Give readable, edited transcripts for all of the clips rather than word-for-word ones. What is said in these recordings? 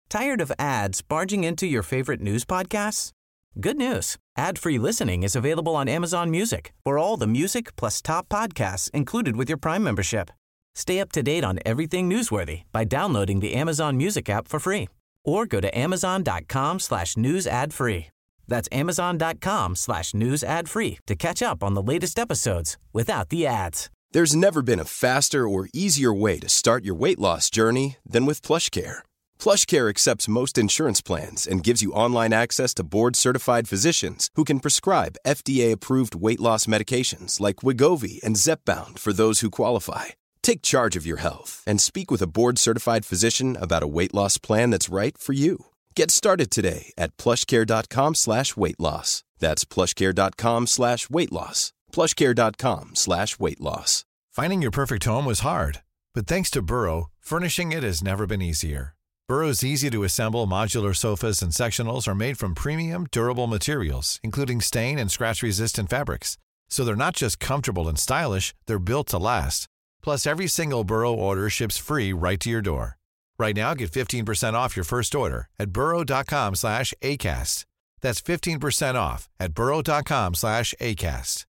Tired of ads barging into your favorite news podcasts? Good news. Ad-free listening is available on Amazon Music for all the music plus top podcasts included with your Prime membership. Stay up to date on everything newsworthy by downloading the Amazon Music app for free or go to amazon.com/news ad free. That's amazon.com/news ad free to catch up on the latest episodes without the ads. There's never been a faster or easier way to start your weight loss journey than with PlushCare. PlushCare accepts most insurance plans and gives you online access to board-certified physicians who can prescribe FDA-approved weight loss medications like Wegovy and Zepbound for those who qualify. Take charge of your health and speak with a board-certified physician about a weight loss plan that's right for you. Get started today at plushcare.com/weightloss. That's plushcare.com/weightloss. plushcare.com/weightloss. Finding your perfect home was hard, but thanks to Burrow, furnishing it has never been easier. Burrow's easy-to-assemble modular sofas and sectionals are made from premium, durable materials, including stain and scratch-resistant fabrics. So they're not just comfortable and stylish, they're built to last. Plus, every single Burrow order ships free right to your door. Right now, get 15% off your first order at burrow.com/ACAST. That's 15% off at burrow.com/ACAST.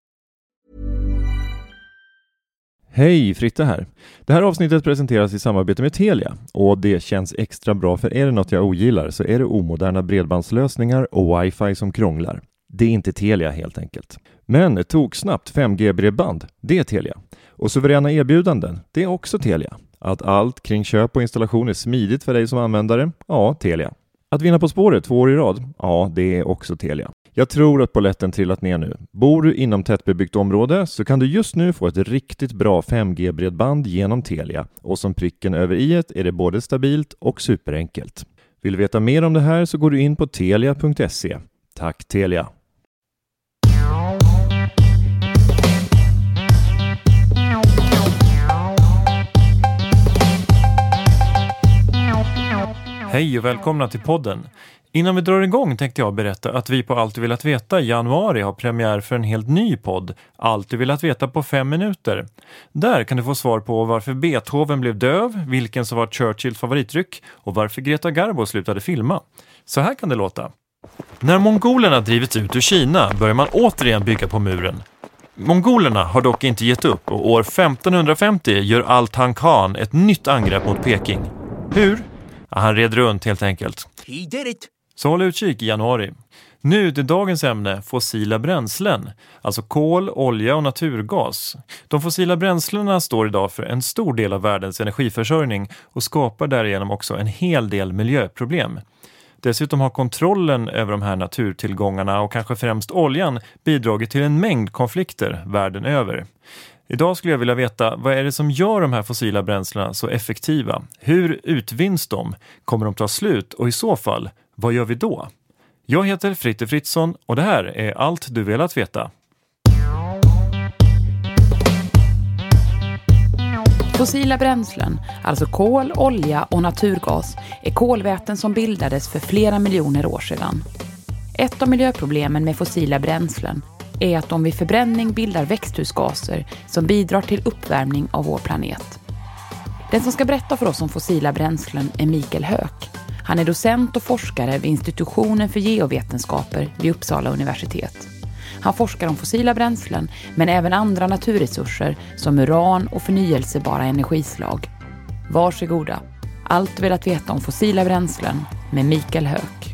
Hej, Fritte här. Det här avsnittet presenteras i samarbete med Telia och det känns extra bra, för är det något jag ogillar så är det omoderna bredbandslösningar och wifi som krånglar. Det är inte Telia helt enkelt. Men tog snabbt 5G-bredband, det är Telia. Och suveräna erbjudanden, det är också Telia. Att allt kring köp och installation är smidigt för dig som användare, ja, Telia. Att vinna På spåret 2 år i rad, ja, det är också Telia. Jag tror att bolletten trillat ner nu. Bor du inom tättbebyggt område så kan du just nu få ett riktigt bra 5G-bredband genom Telia. Och som pricken över i-et är det både stabilt och superenkelt. Vill du veta mer om det här så går du in på telia.se. Tack Telia! Hej och välkomna till podden. Innan vi drar igång tänkte jag berätta att vi på Allt du velat veta i januari har premiär för en helt ny podd, Allt du velat veta på 5 minuter. Där kan du få svar på varför Beethoven blev döv, vilken som var Churchills favoritdryck och varför Greta Garbo slutade filma. Så här kan det låta. När mongolerna drivits ut ur Kina börjar man återigen bygga på muren. Mongolerna har dock inte gett upp och år 1550 gör Al-Tan Khan ett nytt angrepp mot Peking. Hur? Ja, han red runt helt enkelt. He did it. Så håll utkik i januari. Nu till dagens ämne, fossila bränslen. Alltså kol, olja och naturgas. De fossila bränslena står idag för en stor del av världens energiförsörjning och skapar därigenom också en hel del miljöproblem. Dessutom har kontrollen över de här naturtillgångarna och kanske främst oljan bidragit till en mängd konflikter världen över. Idag skulle jag vilja veta, vad är det som gör de här fossila bränslena så effektiva? Hur utvinns de? Kommer de ta slut? Och i så fall, vad gör vi då? Jag heter Fritte Fritzson och det här är Allt du velat veta. Fossila bränslen, alltså kol, olja och naturgas, är kolväten som bildades för flera miljoner år sedan. Ett av miljöproblemen med fossila bränslen är att de vid förbränning bildar växthusgaser som bidrar till uppvärmning av vår planet. Den som ska berätta för oss om fossila bränslen är Mikael Höök. Han är docent och forskare vid institutionen för geovetenskaper vid Uppsala universitet. Han forskar om fossila bränslen men även andra naturresurser som uran och förnyelsebara energislag. Varsågoda. Allt du velat veta om fossila bränslen med Mikael Höök.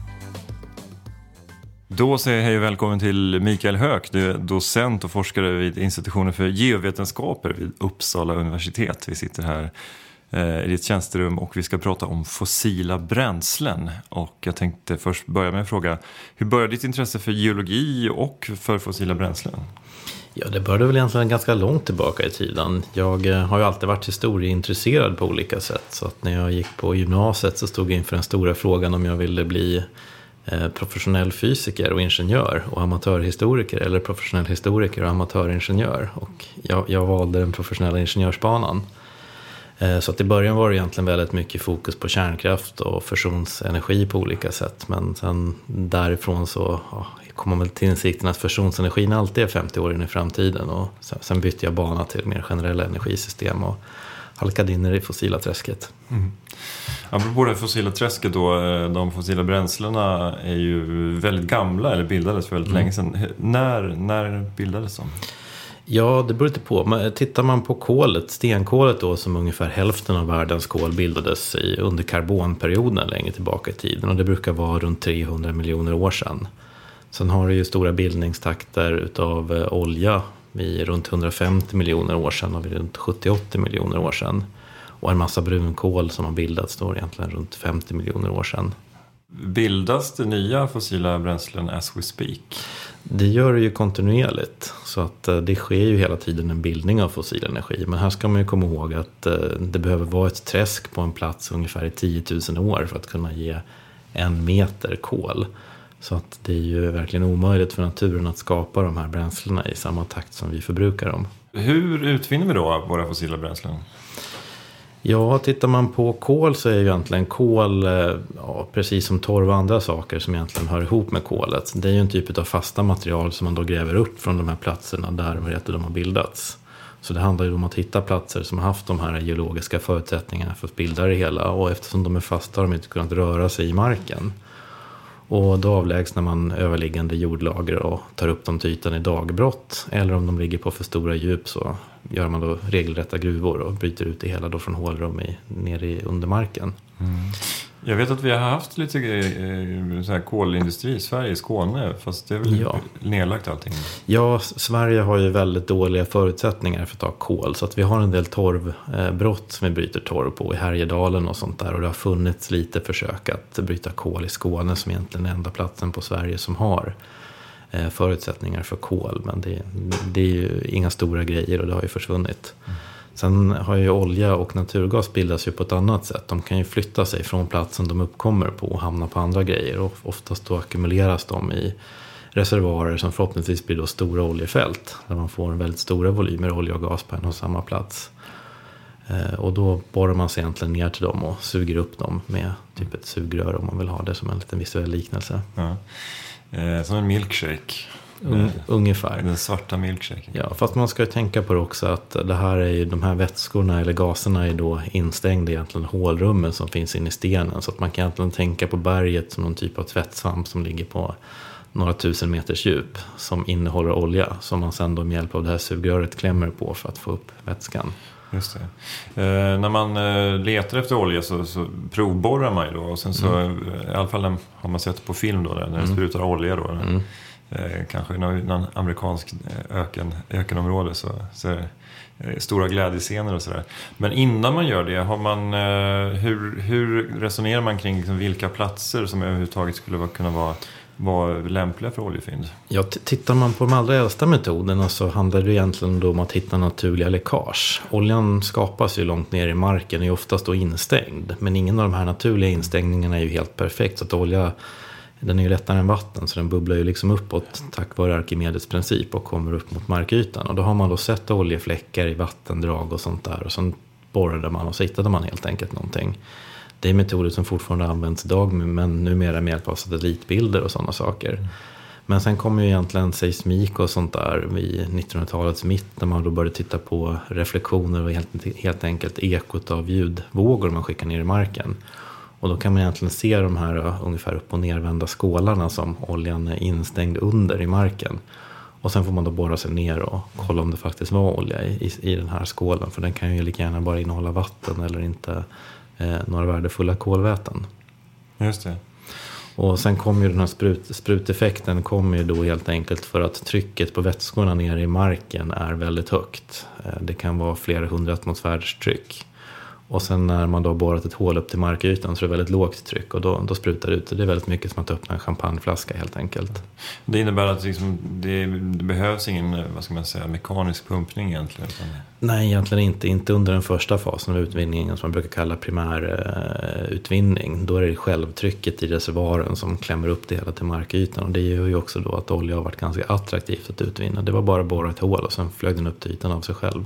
Då säger jag hej och välkommen till Mikael Höök. Du är docent och forskare vid institutionen för geovetenskaper vid Uppsala universitet. Vi sitter här i ditt tjänsterum och vi ska prata om fossila bränslen. Och jag tänkte först börja med en fråga. Hur började ditt intresse för geologi och för fossila bränslen? Ja, det började väl egentligen ganska långt tillbaka i tiden. Jag har ju alltid varit historieintresserad på olika sätt. Så att när jag gick på gymnasiet så stod jag inför den stora frågan om jag ville bli professionell fysiker och ingenjör och amatörhistoriker, eller professionell historiker och amatöringenjör. Och jag valde den professionella ingenjörsbanan. Så att i början var det egentligen väldigt mycket fokus på kärnkraft och fusionsenergi på olika sätt. Men sen därifrån så kom man väl till insikten att fusionsenergin alltid är 50 år in i framtiden. Och sen bytte jag bana till mer generella energisystem och halkade in i det fossila träsket. Mm. Apropå det fossila träsket då, de fossila bränslena är ju väldigt gamla eller bildades för väldigt länge sedan. När bildades de? Ja, det beror lite på. Men tittar man på kolet, stenkolet då, som ungefär hälften av världens kol bildades under karbonperioden längre tillbaka i tiden. Och det brukar vara runt 300 miljoner år sedan. Sen har det ju stora bildningstakter utav olja vid runt 150 miljoner år sedan och vid runt 70-80 miljoner år sedan. Och en massa brunkol som har bildats då egentligen runt 50 miljoner år sedan. Bildas det nya fossila bränslen as we speak? Det gör det ju kontinuerligt, så att det sker ju hela tiden en bildning av fossil energi. Men här ska man ju komma ihåg att det behöver vara ett träsk på en plats ungefär i 10 000 år för att kunna ge 1 meter kol. Så att det är ju verkligen omöjligt för naturen att skapa de här bränslena i samma takt som vi förbrukar dem. Hur utvinner vi då våra fossila bränslen? Ja, tittar man på kol så är ju egentligen kol, precis som torv och andra saker som egentligen hör ihop med kolet. Det är ju en typ av fasta material som man då gräver upp från de här platserna där de har bildats. Så det handlar ju om att hitta platser som har haft de här geologiska förutsättningarna för att bilda det hela. Och eftersom de är fasta har de inte kunnat röra sig i marken. Och då avlägsnar man överliggande jordlager och tar upp dem till ytan i dagbrott. Eller om de ligger på för stora djup så gör man då regelrätta gruvor och bryter ut det hela då från hålrum ner i undermarken. Jag vet att vi har haft lite så här kolindustri i Sverige, i Skåne, fast det är väl nedlagt allting. Ja, Sverige har ju väldigt dåliga förutsättningar för att ta kol, så att vi har en del torvbrott som vi bryter torv på i Härjedalen och sånt där, och det har funnits lite försök att bryta kol i Skåne som egentligen är enda platsen på Sverige som har förutsättningar för kol, men det är ju inga stora grejer och det har ju försvunnit. Sen har ju olja och naturgas bildas ju på ett annat sätt. De kan ju flytta sig från platsen de uppkommer på och hamna på andra grejer. Och oftast då ackumuleras de i reservoarer som förhoppningsvis blir då stora oljefält. Där man får väldigt stora volymer olja och gas på en och samma plats. Och då borrar man sig egentligen ner till dem och suger upp dem med typ ett sugrör om man vill ha det som en liten visuell liknelse. Ja. Som en milkshake. Ungefär. Den svarta milkshaken. Ja, fast man ska ju tänka på det också att det här är ju, de här vätskorna eller gaserna är då instängda i egentligen hålrummen som finns inne i stenen. Så att man kan egentligen tänka på berget som någon typ av tvättsvamp som ligger på några 1000 meters djup som innehåller olja som man sen då med hjälp av det här sugröret klämmer på för att få upp vätskan. Just det. När man letar efter olja så provborrar man ju då, och sen så i alla fall har man sett på film då när det sprutar olja då. Kanske i någon amerikansk ökenområde så är det stora glädjescener och sådär. Men innan man gör det, har man, hur resonerar man kring liksom vilka platser som överhuvudtaget skulle kunna vara lämpliga för oljefynd? Ja, tittar man på de allra äldsta metoderna så handlar det egentligen då om att hitta naturliga läckage. Oljan skapas ju långt ner i marken och är oftast då instängd. Men ingen av de här naturliga instängningarna är ju helt perfekt, så att olja, den är ju lättare än vatten, så den bubblar ju liksom uppåt tack vare Arkimedes princip och kommer upp mot markytan. Och då har man då sett oljefläckar i vattendrag och sånt där, och sen borrade man och så hittade man helt enkelt någonting. Det är metoder som fortfarande används idag, men numera med hjälp av satellitbilder och sådana saker. Men sen kommer ju egentligen seismik och sånt där vid 1900-talets mitt, när man då började titta på reflektioner och helt enkelt ekot av ljudvågor man skickar ner i marken. Och då kan man egentligen se de här ungefär upp- och nervända skålarna som oljan är instängd under i marken. Och sen får man då borra sig ner och kolla om det faktiskt var olja i den här skålen. För den kan ju lika gärna bara innehålla vatten eller inte några värdefulla kolväten. Just det. Och sen kommer ju den här spruteffekten kommer ju då helt enkelt för att trycket på vätskorna nere i marken är väldigt högt. Det kan vara flera 100 atmosfärers tryck. Och sen när man då har borrat ett hål upp till markytan så är det väldigt lågt tryck och då sprutar det ut. Det är väldigt mycket som att öppna en champagneflaska helt enkelt. Det innebär att liksom det behövs ingen, vad ska man säga, mekanisk pumpning egentligen? Nej, egentligen inte under den första fasen av utvinningen som man brukar kalla primärutvinning. Då är det självtrycket i reservoaren som klämmer upp det hela till markytan. Och det gör ju också då att olja har varit ganska attraktivt att utvinna. Det var bara att borra ett hål och sen flög den upp till ytan av sig själv.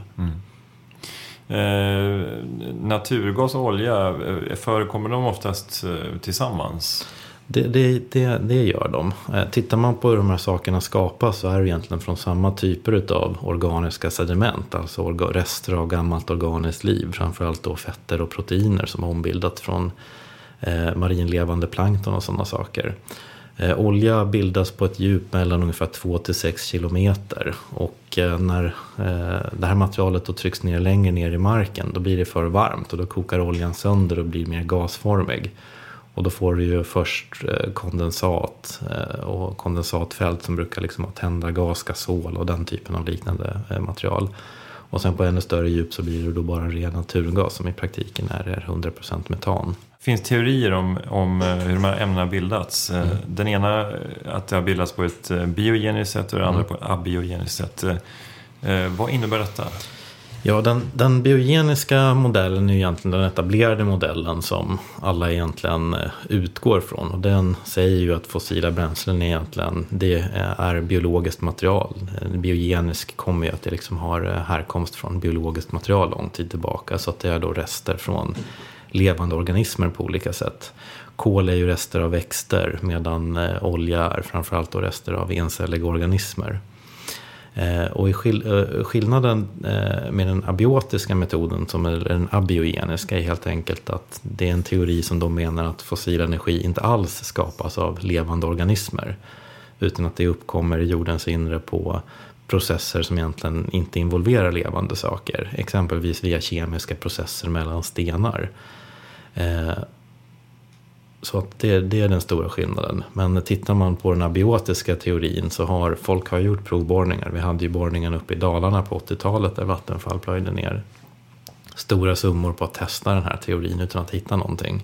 Naturgas och olja, förekommer de oftast tillsammans? Det gör de. Tittar man på hur de här sakerna skapas så är det egentligen från samma typer av organiska sediment. Alltså rester av gammalt organiskt liv. Framförallt då fetter och proteiner som har ombildat från marinlevande plankton och sådana saker. Olja bildas på ett djup mellan ungefär 2-6 kilometer. Och när det här materialet då trycks ner längre ner i marken, då blir det för varmt. Och då kokar oljan sönder och blir mer gasformig. Och då får du ju först kondensat och kondensatfält som brukar liksom ha tända gas, gasol och den typen av liknande material. Och sen på ännu större djup så blir det då bara ren naturgas som i praktiken är 100% metan. Det finns teorier om hur de här ämnena bildats. Den ena att det har bildats på ett biogeniskt sätt och det andra på ett abiogeniskt sätt. Vad innebär detta? Ja, den biogeniska modellen är egentligen den etablerade modellen som alla egentligen utgår från. Och den säger ju att fossila bränslen egentligen det är biologiskt material. Biogenisk kommer ju att det liksom har härkomst från biologiskt material lång tid tillbaka. Så att det är då rester från levande organismer på olika sätt. Kol är ju rester av växter medan olja är framförallt då rester av encelliga organismer. Och skillnaden med den abiotiska metoden som är den abiogeniska är helt enkelt att det är en teori som de menar att fossil energi inte alls skapas av levande organismer utan att det uppkommer i jordens inre på processer som egentligen inte involverar levande saker, exempelvis via kemiska processer mellan stenar. Så att det är den stora skillnaden. Men tittar man på den abiotiska teorin så har folk gjort provborrningar. Vi hade ju borrningen uppe i Dalarna på 80-talet där Vattenfall plöjde ner stora summor på att testa den här teorin utan att hitta någonting.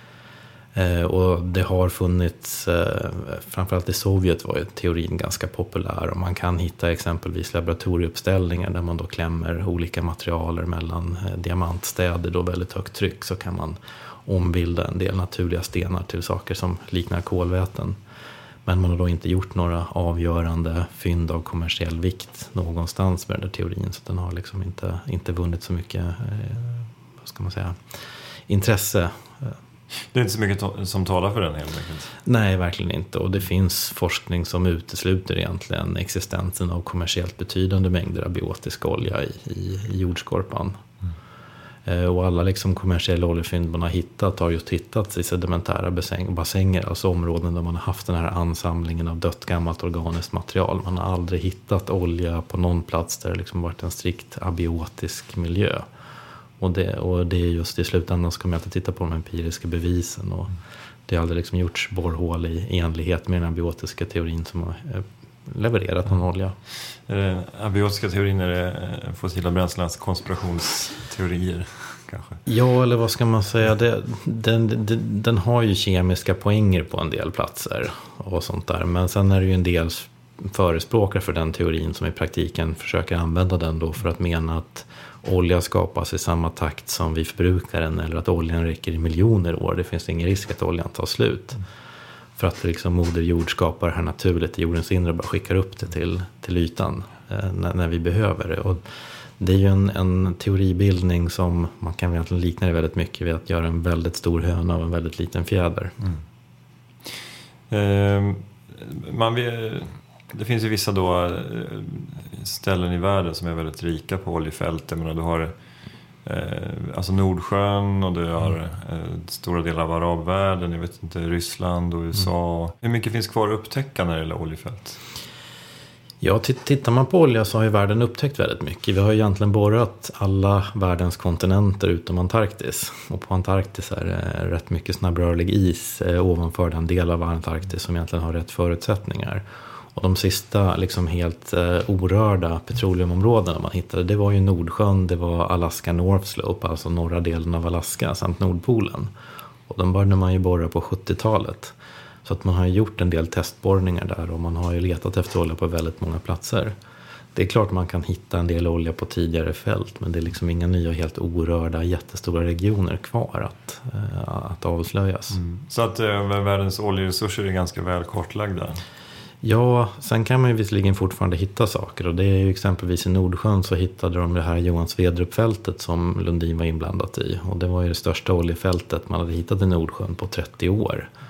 Och det har funnits, framförallt i Sovjet var ju teorin ganska populär och man kan hitta exempelvis laboratorieuppställningar där man då klämmer olika materialer mellan diamantstäder då väldigt högt tryck så kan man ombilda en del naturliga stenar till saker som liknar kolväten. Men man har då inte gjort några avgörande fynd av kommersiell vikt någonstans med den där teorin så den har liksom inte vunnit så mycket vad ska man säga, intresse. Det är inte så mycket som talar för den helt enkelt. Nej, verkligen inte. Och det finns forskning som utesluter egentligen existensen av kommersiellt betydande mängder abiotisk olja i jordskorpan. Och alla liksom kommersiella oljefynd man har just hittats i sedimentära bassänger, alltså områden där man har haft den här ansamlingen av dött gammalt organiskt material. Man har aldrig hittat olja på någon plats där det liksom varit en strikt abiotisk miljö. Och det är just i slutändan ska man alltid titta på de empiriska bevisen och det har aldrig liksom gjorts borrhål i enlighet med den abiotiska teorin som har levererat någon olja. Abiotiska teorin är det fossila bränslens konspirationsteorier kanske? Ja, eller vad ska man säga? Den har ju kemiska poänger på en del platser och sånt där. Men sen är det ju en del förespråkare för den teorin som i praktiken försöker använda den då för att mena att olja skapas i samma takt som vi förbrukar den eller att oljan räcker i miljoner år. Det finns ingen risk att oljan tar slut. För att liksom moder jord skapar det här naturligt i jordens inre och bara skickar upp det till ytan när vi behöver det. Och det är ju en teoribildning som man kan egentligen likna det väldigt mycket vid att göra en väldigt stor höna av en väldigt liten fjäder. Det finns ju vissa då ställen i världen som är väldigt rika på oljefält. Men du har alltså Nordsjön och du har stora delar av arabvärlden, jag vet inte, Ryssland och USA. Hur mycket finns kvar att upptäcka när det gäller oljefält? Ja, tittar man på olja så har ju världen upptäckt väldigt mycket. Vi har ju egentligen borrat alla världens kontinenter utom Antarktis. Och på Antarktis är det rätt mycket snabbrörlig is ovanför den del av Antarktis som egentligen har rätt förutsättningar. Och de sista liksom helt orörda petroleumområdena man hittade, det var ju Nordsjön, det var Alaska North Slope, alltså norra delen av Alaska samt Nordpolen. Och de började man ju borra på 70-talet. Så att man har gjort en del testborrningar där och man har ju letat efter olja på väldigt många platser. Det är klart man kan hitta en del olja på tidigare fält, men det är liksom inga nya helt orörda jättestora regioner kvar att avslöjas. Så att världens oljeresurser är ganska väl kortlagda? Ja, sen kan man ju visserligen fortfarande hitta saker och det är ju exempelvis i Nordsjön så hittade de det här Johan Svedrup-fältet som Lundin var inblandat i och det var ju det största oljefältet man hade hittat i Nordsjön på 30 år.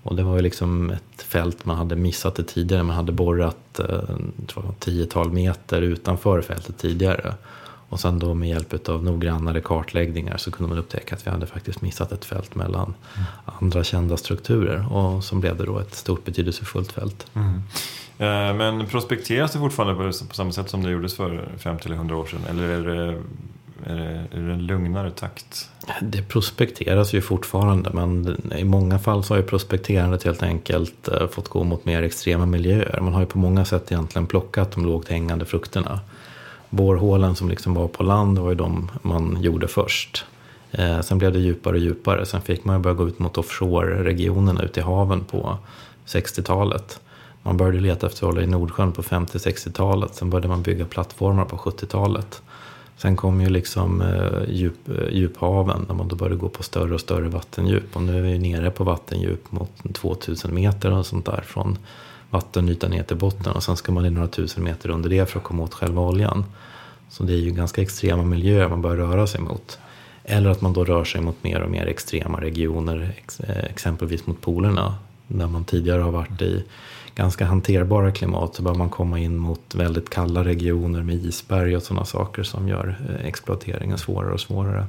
Och det var ju liksom ett fält man hade missat det tidigare. Man hade borrat 10-tal meter utanför fältet tidigare. Och sen då med hjälp av noggrannare kartläggningar så kunde man upptäcka att vi hade faktiskt missat ett fält mellan andra kända strukturer. Och så blev det då ett stort betydelsefullt fält. Men prospekteras det fortfarande på samma sätt som det gjordes för 50-100 år sedan? Eller är det en lugnare takt? Det prospekteras ju fortfarande, men i många fall så har ju prospekterandet helt enkelt fått gå mot mer extrema miljöer. Man har ju på många sätt egentligen plockat de lågt hängande frukterna. Borrhålen som liksom var på land var ju de man gjorde först. Sen blev det djupare och djupare. Sen fick man ju börja gå ut mot offshore-regionerna ute i haven på 60-talet. Man började leta efter olja i Nordsjön på 50-60-talet. Sen började man bygga plattformar på 70-talet. Sen kom ju liksom djuphaven där man då började gå på större och större vattendjup. Och nu är vi nere på vattendjup mot 2000 meter och sånt där från vattenytan ner till botten. Och sen ska man i några tusen meter under det för att komma åt själva oljan. Så det är ju ganska extrema miljöer man bör röra sig mot. Eller att man då rör sig mot mer och mer extrema regioner, exempelvis mot polerna. Där man tidigare har varit i ganska hanterbara klimat så bör man komma in mot väldigt kalla regioner med isberg och sådana saker som gör exploateringen svårare och svårare.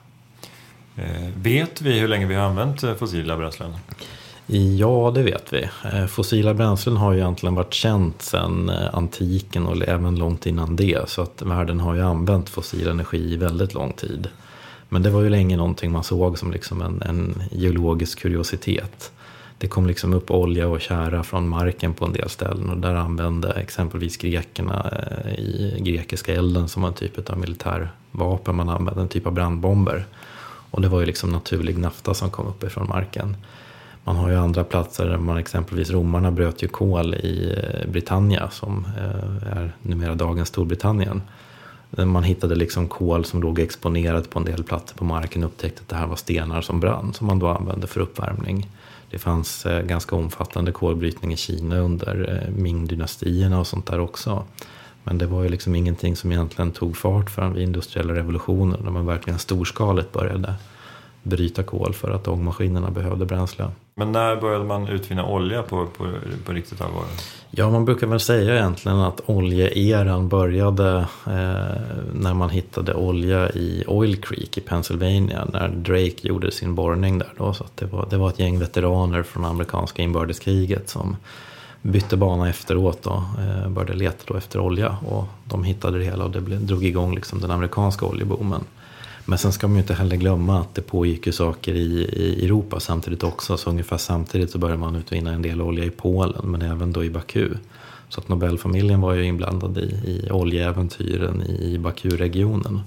Vet vi hur länge vi har använt fossila bränslen? Ja, det vet vi. Fossila bränslen har ju egentligen varit känt sedan antiken och även långt innan det. Så att världen har ju använt fossil energi i väldigt lång tid. Men det var ju länge någonting man såg som liksom en geologisk kuriositet. Det kom liksom upp olja och tjära från marken på en del ställen. Och där använde exempelvis grekerna i grekiska elden som var en typ av militärvapen. Man använde en typ av brandbomber. Och det var ju liksom naturlig nafta som kom upp ifrån marken. Man har ju andra platser där man exempelvis romarna bröt ju kol i Britannia som är numera dagens Storbritannien. Man hittade liksom kol som låg exponerat på en del platser på marken och upptäckte att det här var stenar som brann som man då använde för uppvärmning. Det fanns ganska omfattande kolbrytning i Kina under Ming-dynastierna och sånt där också. Men det var ju liksom ingenting som egentligen tog fart förrän vid industriella revolutionen när man verkligen storskaligt började bryta kol för att ångmaskinerna behövde bränsle. Men när började man utvinna olja på riktigt allvar? Ja, man brukar väl säga egentligen att oljeeran började när man hittade olja i Oil Creek i Pennsylvania när Drake gjorde sin borrning där då. Så att det var ett gäng veteraner från amerikanska inbördeskriget som bytte bana efteråt och började leta då efter olja. Och de hittade det hela och det drog igång liksom den amerikanska oljeboomen. Men sen ska man ju inte heller glömma att det pågick ju saker i Europa samtidigt också. Så ungefär samtidigt så började man utvinna en del olja i Polen men även då i Baku. Så att Nobelfamiljen var ju inblandad i oljeäventyren i Baku-regionen.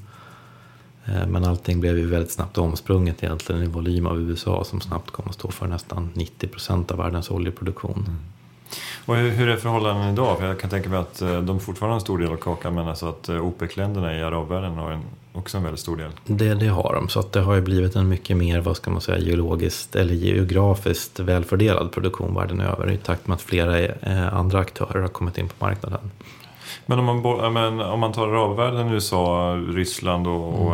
Men allting blev ju väldigt snabbt omsprunget egentligen i volym av USA som snabbt kom att stå för nästan 90% av världens oljeproduktion. Mm. Och hur är förhållanden idag? För jag kan tänka mig att de fortfarande har en stor del av kakan men alltså att OPEC-länderna i arabvärlden har också en väldigt stor del. Det har de, så att det har ju blivit en mycket mer, vad ska man säga, geologiskt eller geografiskt välfördelad produktion världen över i takt med att flera andra aktörer har kommit in på marknaden. Men om man tar arabvärlden, USA, Ryssland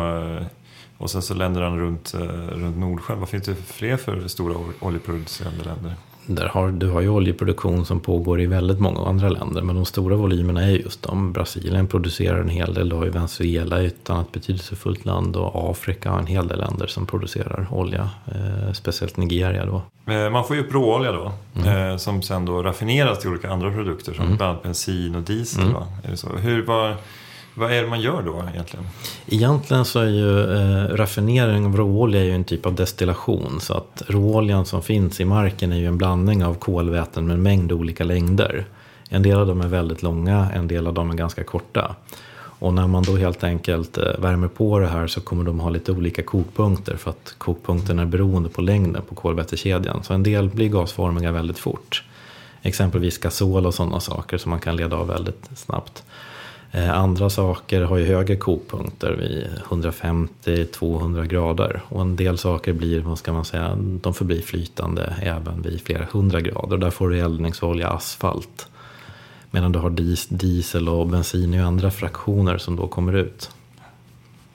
och sen så länderna runt Nordsjön, vad finns det för fler för stora oljeproducerande länder? Du har ju oljeproduktion som pågår i väldigt många andra länder. Men de stora volymerna är just de. Brasilien producerar en hel del. Du har ju Venezuela, ett annat betydelsefullt land. Och Afrika har en hel del länder som producerar olja. Speciellt Nigeria då. Man får ju upp råolja då. Som sen då raffineras till olika andra produkter. Som bland annat bensin och diesel. Va? Är det så? Vad är det man gör då egentligen? Egentligen så är ju raffinering av råolja är ju en typ av destillation. Så att råoljan som finns i marken är ju en blandning av kolväten med en mängd olika längder. En del av dem är väldigt långa, en del av dem är ganska korta. Och när man då helt enkelt värmer på det här så kommer de ha lite olika kokpunkter. För att kokpunkten är beroende på längden på kolvätekedjan. Så en del blir gasformiga väldigt fort. Exempelvis gasol och sådana saker som man kan leda av väldigt snabbt. Andra saker har ju högre kokpunkter vid 150-200 grader. Och en del saker blir, vad ska man säga, de förblir flytande även vid flera 100 grader. Där får du eldningsolja, asfalt. Medan du har diesel och bensin och andra fraktioner som då kommer ut.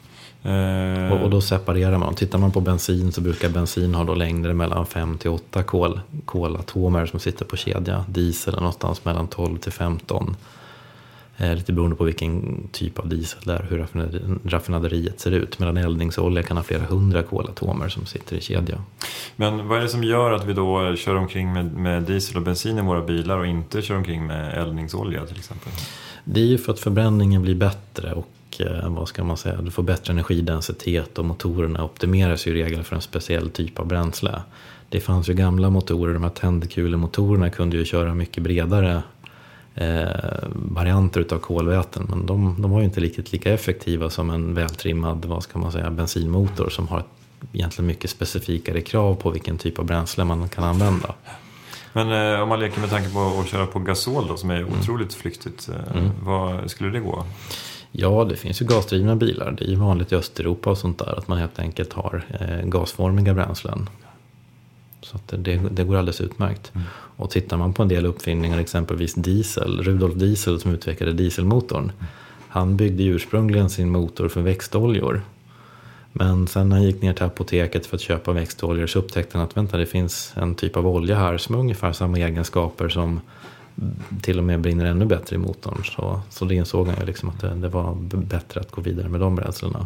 Och då separerar man. Tittar man på bensin så brukar bensin ha då längder mellan 5 till 8 kolatomer som sitter på kedja. Diesel är någonstans mellan 12 till 15. Lite beroende på vilken typ av diesel det är, hur raffinaderiet ser ut. Medan eldningsolja kan ha flera 100 kolatomer som sitter i kedja. Men vad är det som gör att vi då kör omkring med diesel och bensin i våra bilar och inte kör omkring med eldningsolja till exempel? Det är ju för att förbränningen blir bättre och vad ska man säga, du får bättre energidensitet och motorerna optimeras ju i regel för en speciell typ av bränsle. Det fanns ju gamla motorer, de här tändkulemotorerna kunde ju köra mycket bredare varianter utav kolväten, men de var ju inte riktigt lika effektiva som en vältrimmad, vad ska man säga, bensinmotor som har egentligen mycket specifikare krav på vilken typ av bränsle man kan använda. Men om man leker med tanke på att köra på gasol då, som är otroligt flyktigt, vad skulle det gå? Ja, det finns ju gasdrivna bilar. Det är ju vanligt i Östeuropa och sånt där att man helt enkelt har gasformiga bränslen. Så att det går alldeles utmärkt. Och tittar man på en del uppfinningar, exempelvis diesel, Rudolf Diesel som utvecklade dieselmotorn. Han byggde ursprungligen sin motor för växtoljor. Men sen när han gick ner till apoteket för att köpa växtoljor så upptäckte han att vänta, det finns en typ av olja här som har ungefär samma egenskaper som till och med brinner ännu bättre i motorn. Så det insåg han ju liksom att det var bättre att gå vidare med de bränslena.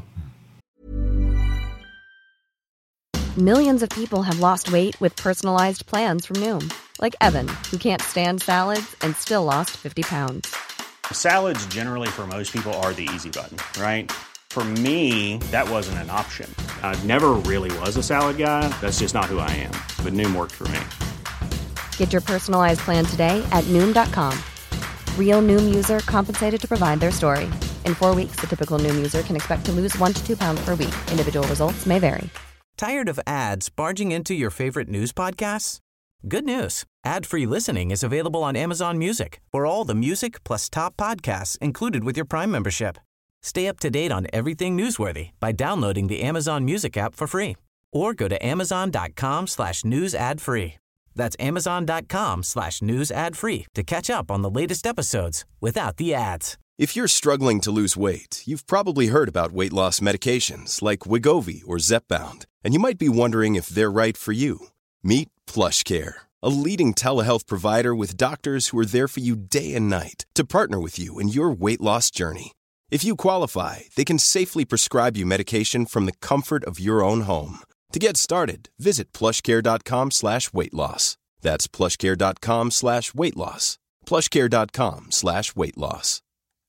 Millions of people have lost weight with personalized plans from Noom. Like Evan, who can't stand salads and still lost 50 pounds. Salads generally for most people are the easy button, right? For me, that wasn't an option. I never really was a salad guy. That's just not who I am. But Noom worked for me. Get your personalized plan today at Noom.com. Real Noom user compensated to provide their story. In 4 weeks, the typical Noom user can expect to lose 1 to 2 pounds per week. Individual results may vary. Tired of ads barging into your favorite news podcasts? Good news. Ad-free listening is available on Amazon Music for all the music plus top podcasts included with your Prime membership. Stay up to date on everything newsworthy by downloading the Amazon Music app for free or go to amazon.com/news ad free. That's amazon.com/news ad free to catch up on the latest episodes without the ads. If you're struggling to lose weight, you've probably heard about weight loss medications like Wegovy or Zepbound, and you might be wondering if they're right for you. Meet PlushCare, a leading telehealth provider with doctors who are there for you day and night to partner with you in your weight loss journey. If you qualify, they can safely prescribe you medication from the comfort of your own home. To get started, visit plushcare.com/weightloss. That's plushcare.com/weightloss. plushcare.com/weightloss.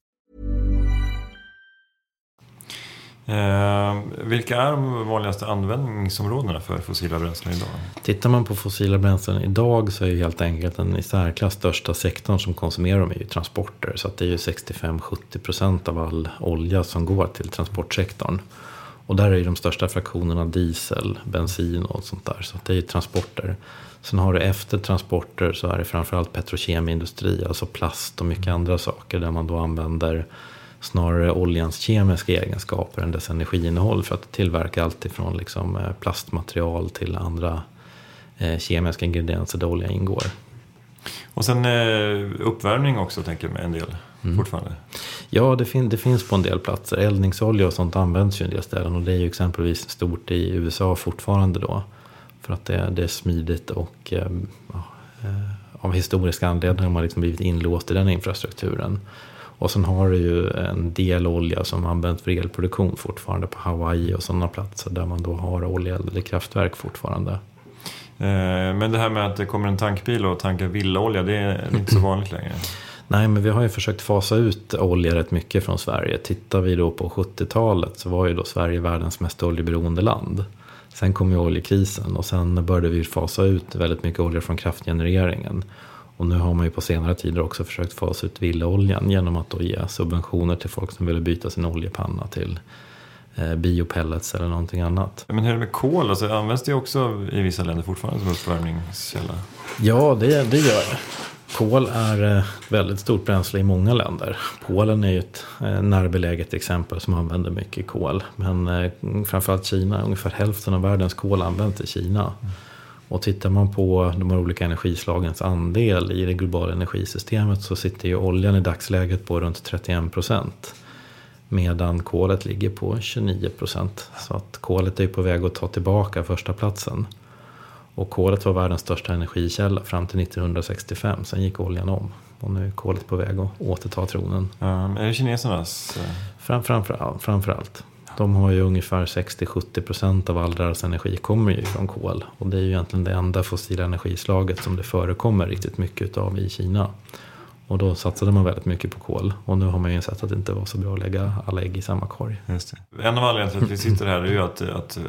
Vilka är de vanligaste användningsområdena för fossila bränslen idag? Tittar man på fossila bränslen idag så är ju helt enkelt den i särklass största sektorn som konsumerar dem är ju transporter. Så att det är ju 65-70% av all olja som går till transportsektorn. Och där är ju de största fraktionerna diesel, bensin och sånt där. Så att det är ju transporter. Sen har du efter transporter så är det framförallt petrokemindustri, alltså plast och mycket andra saker där man då använder snarare oljans kemiska egenskaper än dess energiinnehåll för att tillverka allt ifrån liksom plastmaterial till andra kemiska ingredienser där olja ingår. Och sen uppvärmning också tänker jag med en del fortfarande. Ja, det finns på en del platser. Eldningsolja och sånt används ju en del ställen och det är ju exempelvis stort i USA fortfarande då. För att det är smidigt och av historiska anledningar har man liksom blivit inlåst i den infrastrukturen. Och sen har du ju en del olja som används för elproduktion fortfarande på Hawaii och sådana platser där man då har oljeeldade kraftverk fortfarande. Men det här med att det kommer en tankbil och tankar villaolja, det är inte så vanligt längre. Nej, men vi har ju försökt fasa ut olja rätt mycket från Sverige. Tittar vi då på 70-talet så var ju då Sverige världens mest oljeberoende land. Sen kom ju oljekrisen och sen började vi fasa ut väldigt mycket olja från kraftgenereringen. Och nu har man ju på senare tider också försökt fasa ut villaoljan genom att då ge subventioner till folk som vill byta sin oljepanna till biopellets eller någonting annat. Men hur är det med kol? Alltså, används det också i vissa länder fortfarande som uppvärmningskälla? Ja, det gör det. Kol är väldigt stort bränsle i många länder. Polen är ju ett närbeläget exempel som använder mycket kol. Men framförallt Kina, ungefär hälften av världens kol används i Kina. Och tittar man på de här olika energislagens andel i det globala energisystemet så sitter ju oljan i dagsläget på runt 31%. medan kolet ligger på 29%. Så att kolet är på väg att ta tillbaka första platsen. Och kolet var världens största energikälla fram till 1965. Sen gick oljan om. Och nu är kolet på väg att återta tronen. Är det kinesernas? Framförallt. De har ju ungefär 60-70% av all deras energi kommer ju från kol. Och det är ju egentligen det enda fossila energislaget som det förekommer riktigt mycket av i Kina. Och då satsade man väldigt mycket på kol. Och nu har man ju insett att det inte var så bra att lägga alla ägg i samma korg. Just det. En av anledningarna till att vi sitter här är ju att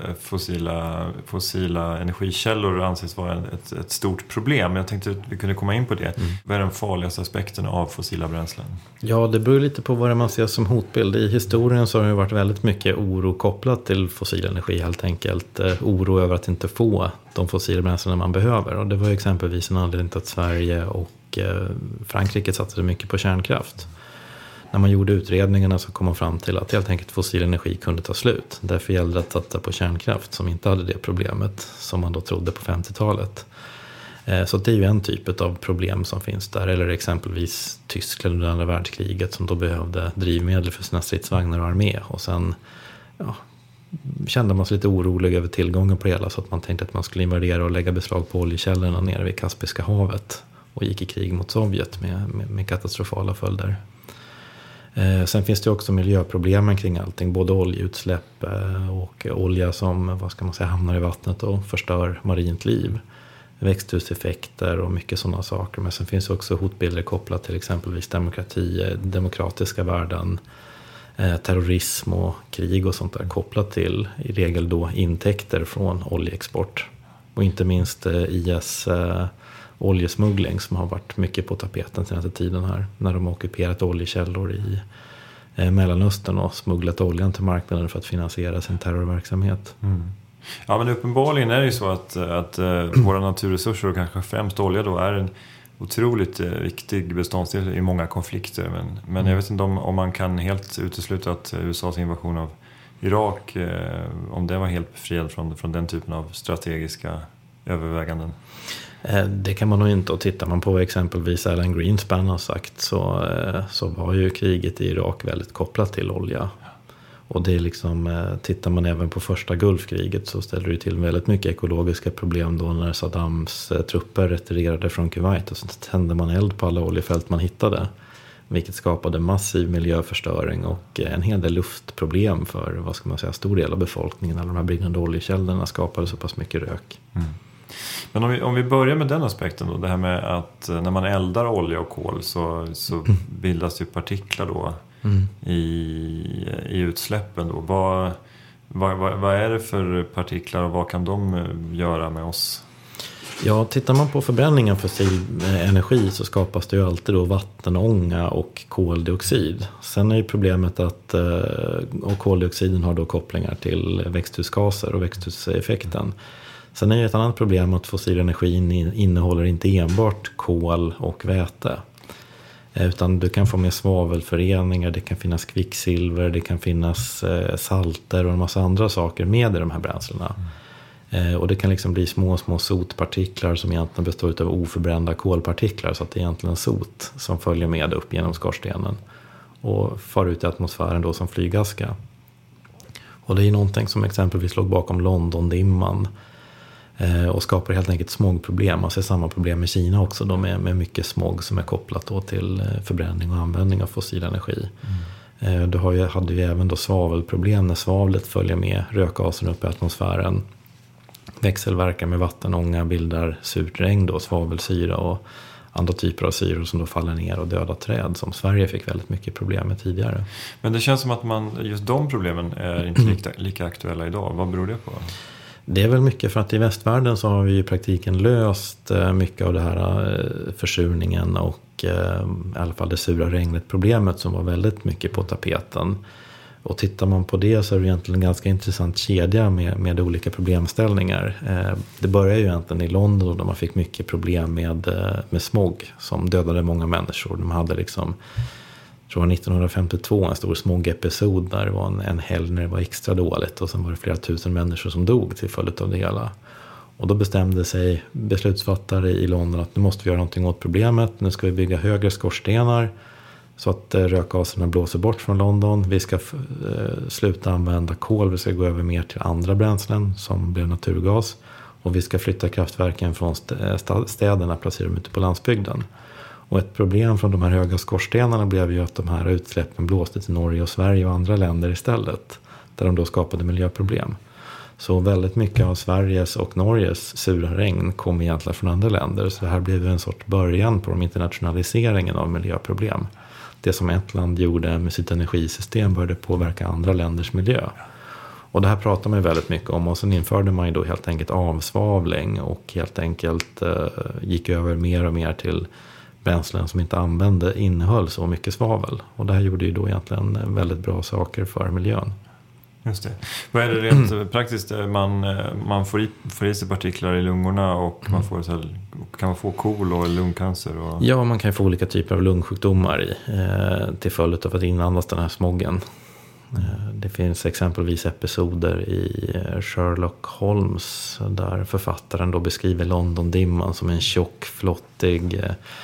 fossila energikällor anses vara ett stort problem. Jag tänkte att vi kunde komma in på det. Vad är den farligaste aspekten av fossila bränslen? Ja, det beror lite på vad man ser som hotbild. I historien så har det varit väldigt mycket oro kopplat till fossil energi helt enkelt. Oro över att inte få de fossila bränslen man behöver. Och det var exempelvis en anledning till att Sverige och Frankrike satsade mycket på kärnkraft. När man gjorde utredningarna så kom man fram till att helt enkelt fossil energi kunde ta slut. Därför gällde det att satsa på kärnkraft som inte hade det problemet som man då trodde på 50-talet. Så det är ju en typ av problem som finns där. Eller exempelvis Tyskland under andra världskriget som då behövde drivmedel för sina stridsvagnar och armé. Och sen kände man sig lite orolig över tillgången på det hela så att man tänkte att man skulle invadera och lägga beslag på oljekällorna nere vid Kaspiska havet. Och gick i krig mot Sovjet med katastrofala följder. Sen finns det också miljöproblemen kring allting. Både oljeutsläpp och olja som hamnar i vattnet och förstör marint liv. Växthuseffekter och mycket sådana saker. Men sen finns det också hotbilder kopplat till exempelvis demokrati, demokratiska värden, terrorism och krig och sånt där. Kopplat till i regel då intäkter från oljeexport. Och inte minst IS oljesmuggling som har varit mycket på tapeten senaste tiden här. När de har ockuperat oljekällor i Mellanöstern och smugglat oljan till marknaden för att finansiera sin terrorverksamhet. Ja, men uppenbarligen är det ju så att våra naturresurser och kanske främst olja då är en otroligt viktig beståndsdel i många konflikter. Men jag vet inte om man kan helt utesluta att USAs invasion av Irak, om det var helt befriad från den typen av strategiska överväganden. Det kan man nog inte. Och tittar man på exempelvis Alan Greenspan har sagt så var ju kriget i Irak väldigt kopplat till olja. Och det är liksom, tittar man även på första Gulfkriget så ställer det till väldigt mycket ekologiska problem då när Saddams trupper retirerade från Kuwait och så tände man eld på alla oljefält man hittade. Vilket skapade massiv miljöförstöring och en hel del luftproblem för stor del av befolkningen. Alla de här brinnande oljekällorna skapade så pass mycket rök. Men om vi börjar med den aspekten då, det här med att när man eldar olja och kol så bildas ju partiklar då i utsläppen då. Vad är det för partiklar och vad kan de göra med oss? Ja, tittar man på förbränningen av fossil energi så skapas det ju alltid då vattenånga och koldioxid. Sen är ju problemet att och koldioxiden har då kopplingar till växthusgaser och växthuseffekten. Sen är det ett annat problem att fossil energi innehåller inte enbart kol och väte. Utan du kan få med svavelföreningar, det kan finnas kvicksilver, det kan finnas salter och en massa andra saker med i de här bränslena. Och det kan liksom bli små sotpartiklar som egentligen består av oförbrända kolpartiklar. Så att det är egentligen sot som följer med upp genom skorstenen och far ut i atmosfären då som flygaska. Och det är någonting som exempelvis låg bakom Londondimman och skapar helt enkelt smogproblem. Man ser samma problem i Kina också då med mycket smog som är kopplat då till förbränning och användning av fossil energi. Du hade ju även då svavelproblem när svavlet följer med rökgasen upp i atmosfären. Växelverkar med vattenånga, bildar surt regn då, svavelsyra och andra typer av syror som då faller ner och dödar träd som Sverige fick väldigt mycket problem med tidigare. Men det känns som att just de problemen är inte lika aktuella idag. Vad beror det på? Det är väl mycket för att i västvärlden så har vi i praktiken löst mycket av det här försurningen och i alla fall det sura regnet problemet som var väldigt mycket på tapeten. Och tittar man på det så är det egentligen en ganska intressant kedja med olika problemställningar. Det började ju egentligen i London där man fick mycket problem med smog som dödade många människor. De hade liksom, tror jag 1952, en stor smogepisod där det var en helg när det var extra dåligt och sen var det flera tusen människor som dog till följd av det hela. Och då bestämde sig beslutsfattare i London att nu måste vi göra någonting åt problemet. Nu ska vi bygga högre skorstenar så att rökgaserna blåser bort från London. Vi ska sluta använda kol, vi ska gå över mer till andra bränslen som blir naturgas. Och vi ska flytta kraftverken från städerna, placera dem ute på landsbygden. Och ett problem från de här höga skorstenarna blev ju att de här utsläppen blåste till Norge och Sverige och andra länder istället. Där de då skapade miljöproblem. Så väldigt mycket av Sveriges och Norges sura regn kom egentligen från andra länder. Så det här blev en sorts början på internationaliseringen av miljöproblem. Det som ett land gjorde med sitt energisystem började påverka andra länders miljö. Och det här pratar man ju väldigt mycket om. Och sen införde man ju då helt enkelt avsvavling. Och helt enkelt gick över mer och mer till bränslen som inte innehöll så mycket svavel. Och det här gjorde ju då egentligen väldigt bra saker för miljön. Just det. Vad är det rent praktiskt? Man får i sig partiklar i lungorna och kan man få KOL och lungcancer? Och... Ja, man kan få olika typer av lungsjukdomar till följd av att inandas den här smoggen. Det finns exempelvis episoder i Sherlock Holmes där författaren då beskriver Londondimman som en tjock, flottig,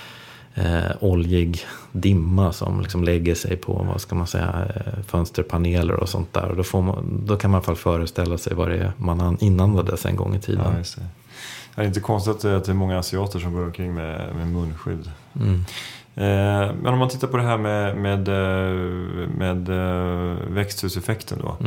oljig dimma som liksom lägger sig på, vad ska man säga, fönsterpaneler och sånt där. Och då kan man i alla fall föreställa sig vad det är man inandades en gång i tiden. Ja, just det. Det är inte konstigt att det är många asiater som går omkring med munskydd. Men om man tittar på det här med växthuseffekten då.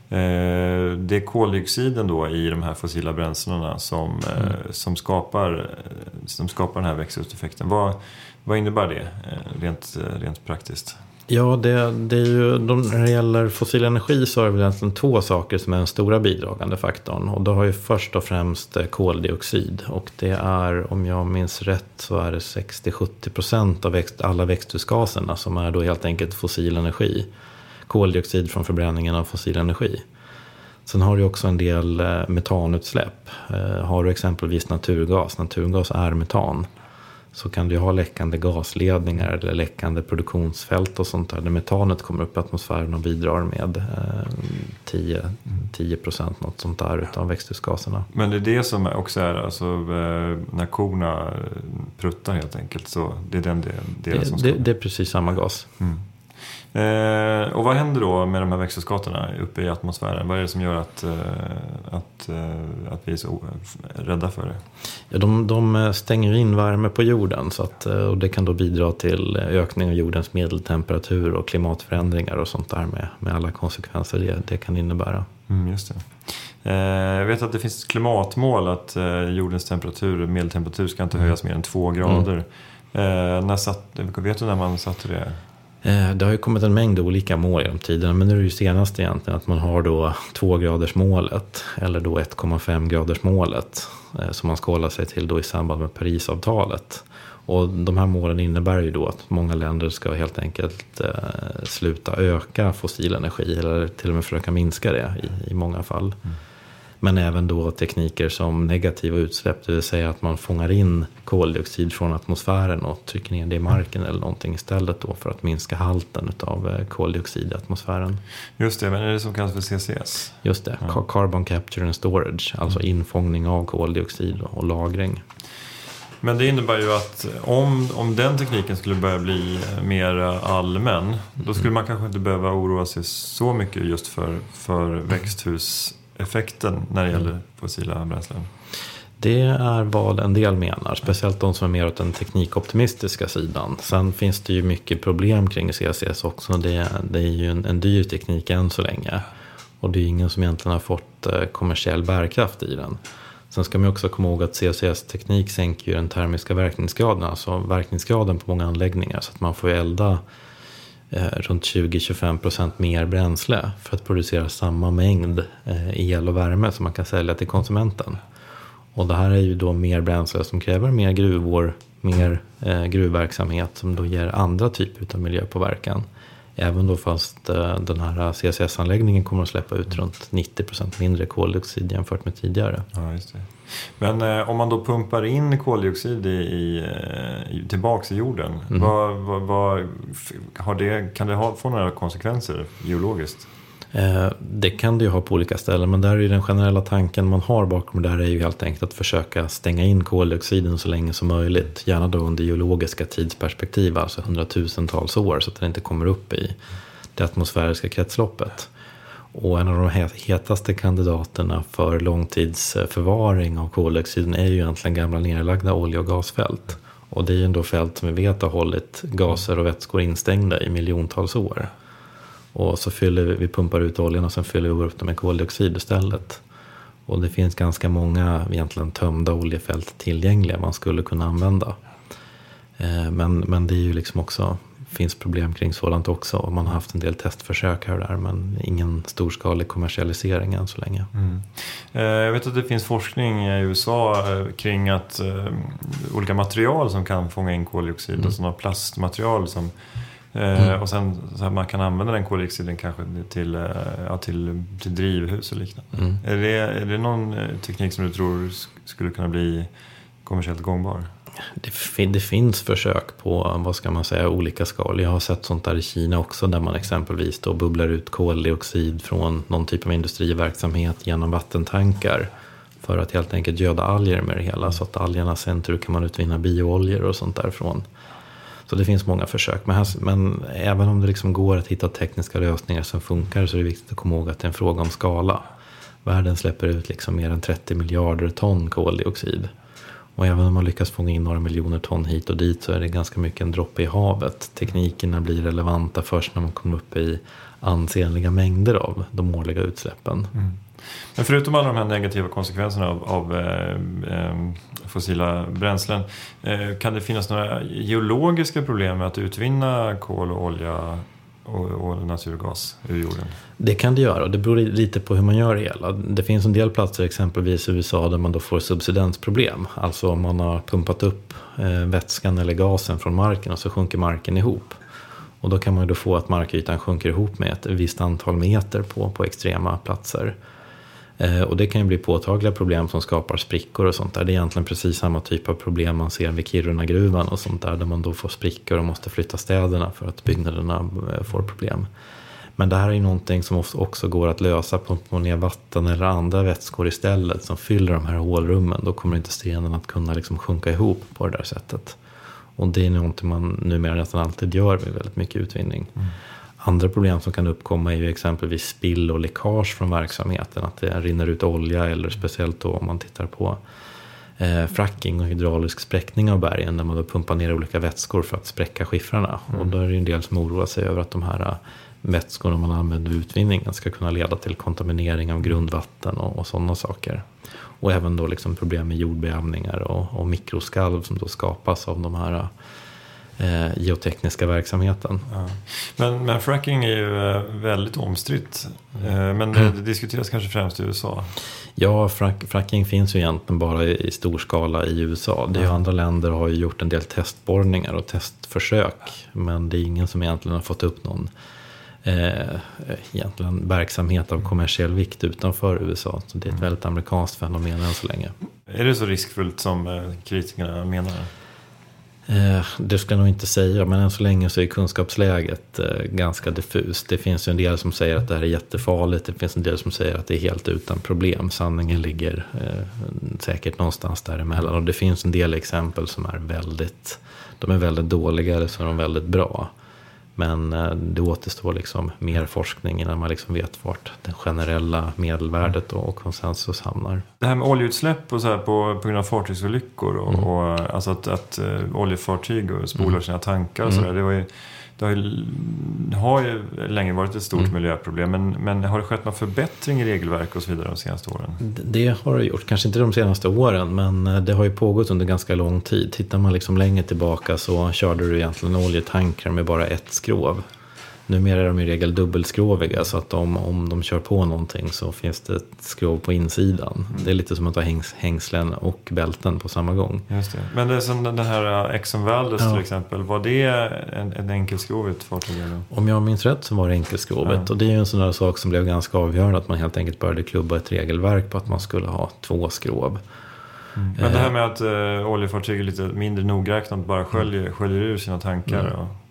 Det är koldioxiden då i de här fossila bränslena som skapar den här växthuseffekten. Vad innebär det rent praktiskt? Ja, det är ju, när det gäller fossil energi så är det väl egentligen två saker som är den stora bidragande faktorn. Och då har ju först och främst koldioxid. Och det är, om jag minns rätt, så är det 60-70% av alla växthusgaserna som är då helt enkelt fossil energi. Koldioxid från förbränningen av fossil energi. Sen har du också en del metanutsläpp. Har du exempelvis naturgas är metan. Så kan du ha läckande gasledningar eller läckande produktionsfält och sånt där metanet kommer upp i atmosfären och bidrar med 10% något sånt där utav växthusgaserna. Men det är det som också är, alltså när korna pruttar helt enkelt, så det är den delen som ska... Det är precis samma gas. Och vad händer då med de här växthusgaserna uppe i atmosfären? Vad är det som gör att vi är så rädda för det? Ja, de stänger in värme på jorden och det kan då bidra till ökning av jordens medeltemperatur och klimatförändringar och sånt där med alla konsekvenser det kan innebära. Just det. Jag vet att det finns ett klimatmål att jordens medeltemperatur ska inte höjas mer än 2 grader. Vet du när man satte det? Det har ju kommit en mängd olika mål genom tiderna, men nu är det ju senast egentligen att man har då 2-gradersmålet eller då 1,5-gradersmålet som man ska hålla sig till då i samband med Parisavtalet. Och de här målen innebär ju då att många länder ska helt enkelt sluta öka fossil energi eller till och med försöka minska det i många fall. Men även då tekniker som negativa utsläpp, det vill säga att man fångar in koldioxid från atmosfären och trycker ner det i marken eller någonting istället då för att minska halten av koldioxid i atmosfären. Just det, men är det som kallas för CCS? Just det, Carbon Capture and Storage, alltså infångning av koldioxid och lagring. Men det innebär ju att om den tekniken skulle börja bli mer allmän, då skulle man kanske inte behöva oroa sig så mycket just för växthuseffekten när det gäller fossila bränslen. Det är vad en del menar, speciellt de som är mer åt den teknikoptimistiska sidan. Sen finns det ju mycket problem kring CCS också. Det är ju en dyr teknik än så länge. Och det är ingen som egentligen har fått kommersiell bärkraft i den. Sen ska man också komma ihåg att CCS-teknik sänker ju den termiska verkningsgraden, alltså verkningsgraden på många anläggningar, så att man får elda runt 20-25% mer bränsle för att producera samma mängd el och värme som man kan sälja till konsumenten. Och det här är ju då mer bränsle som kräver mer gruvor, mer gruvverksamhet som då ger andra typer av miljöpåverkan. Även då fast den här CCS-anläggningen kommer att släppa ut runt 90% mindre koldioxid jämfört med tidigare. Ja, just det. Men om man då pumpar in koldioxid tillbaks i jorden, kan det få några konsekvenser geologiskt? Det kan det ju ha på olika ställen, men där är ju den generella tanken man har bakom det där är ju helt enkelt att försöka stänga in koldioxiden så länge som möjligt. Gärna då under geologiska tidsperspektiv, alltså 100-tusentals år, så att den inte kommer upp i det atmosfäriska kretsloppet. Och en av de hetaste kandidaterna för långtidsförvaring av koldioxiden är ju egentligen gamla nedlagda olje- och gasfält. Och det är ju ändå fält som vi vet har hållit gaser och vätskor instängda i miljontals år. Och så vi pumpar ut oljan och sen fyller vi upp dem med koldioxid istället. Och det finns ganska många egentligen tömda oljefält tillgängliga man skulle kunna använda. Men det är ju liksom också, finns problem kring sådant också. Och man har haft en del testförsök här och där, men ingen storskalig kommersialisering än så länge. Jag vet att det finns forskning i USA kring att olika material som kan fånga in koldioxid och sådana plastmaterial som och sen så här, man kan använda den koldioxiden kanske till drivhus och liknande. Är det någon teknik som du tror skulle kunna bli kommersiellt gångbar? Det finns försök på, vad ska man säga, olika skal. Jag har sett sånt där i Kina också, där man exempelvis då bubblar ut koldioxid från någon typ av industriverksamhet genom vattentankar för att helt enkelt göda alger med det hela, så att algerna sen kan man utvinna biooljor och sånt därifrån. Så det finns många försök. Men även om det liksom går att hitta tekniska lösningar som funkar, så är det viktigt att komma ihåg att det är en fråga om skala. Världen släpper ut liksom mer än 30 miljarder ton koldioxid. Och även om man lyckas fånga in några miljoner ton hit och dit, så är det ganska mycket en droppe i havet. Teknikerna blir relevanta först när man kommer upp i ansenliga mängder av de årliga utsläppen. Men förutom alla de här negativa konsekvenserna av fossila bränslen, kan det finnas några geologiska problem med att utvinna kol och olja och naturgas ur jorden? Det kan det göra, och det beror lite på hur man gör det hela. Det finns en del platser, exempelvis i USA, där man då får subsidensproblem. Alltså om man har pumpat upp vätskan eller gasen från marken och så sjunker marken ihop. Och då kan man ju då få att markytan sjunker ihop med ett visst antal meter på extrema platser. Och det kan ju bli påtagliga problem som skapar sprickor och sånt där. Det är egentligen precis samma typ av problem man ser vid Kiruna-gruvan och sånt där man då får sprickor och måste flytta städerna för att byggnaderna får problem. Men det här är ju någonting som också går att lösa på ner vatten eller andra vätskor istället som fyller de här hålrummen. Då kommer inte stenen att kunna liksom sjunka ihop på det där sättet. Och det är någonting man numera nästan alltid gör med väldigt mycket utvinning. Andra problem som kan uppkomma är ju exempelvis spill och läckage från verksamheten. Att det rinner ut olja, eller speciellt då om man tittar på fracking och hydraulisk spräckning av bergen, där man då pumpar ner olika vätskor för att spräcka skiffrarna. Och då är det en del som oroar sig över att de här vätskorna man använder vid utvinningen ska kunna leda till kontaminering av grundvatten och sådana saker. Och även då liksom problem med jordbävningar och mikroskalv som då skapas av de här geotekniska verksamheten. Ja. Men fracking är ju väldigt omstritt. Men det diskuteras kanske främst i USA. Ja, fracking finns ju egentligen bara i stor skala i USA. Det är ju andra länder har ju gjort en del testborrningar och testförsök. Men det är ingen som egentligen har fått upp någon egentligen verksamhet av kommersiell vikt utanför USA. Så det är ett väldigt amerikanskt fenomen än så länge. Är det så riskfullt som kritikerna menar? Det ska jag nog inte säga, men än så länge så är kunskapsläget ganska diffust. Det finns ju en del som säger att det här är jättefarligt. Det finns en del som säger att det är helt utan problem. Sanningen ligger säkert någonstans däremellan. Och det finns en del exempel som är väldigt dåliga, eller så är de väldigt bra. Men det återstår liksom mer forskning innan man liksom vet vart det generella medelvärdet och konsensus hamnar. Det här med oljeutsläpp och så här på grund av fartygsolyckor och alltså att oljefartyg spolar sina tankar och så där, det har ju länge varit ett stort miljöproblem, men har det skett någon förbättring i regelverk och så vidare de senaste åren? Det har det gjort, kanske inte de senaste åren, men det har ju pågått under ganska lång tid. Tittar man liksom längre tillbaka så körde du egentligen oljetankar med bara ett skrov. Numera är de i regel dubbelskroviga, så att om de kör på någonting så finns det ett skrov på insidan. Det är lite som att ha hängslen och bälten på samma gång. Just det. Men det är som den här Exxon Valdez till exempel. Var det en enkelskrovet fartyg? Om jag minns rätt så var det enkelskrovet. Och det är ju en sån där sak som blev ganska avgörande, att man helt enkelt började klubba ett regelverk på att man skulle ha 2 skrov. Men det här med att oljefartyg är lite mindre nogräknat bara sköljer ur sina tankar och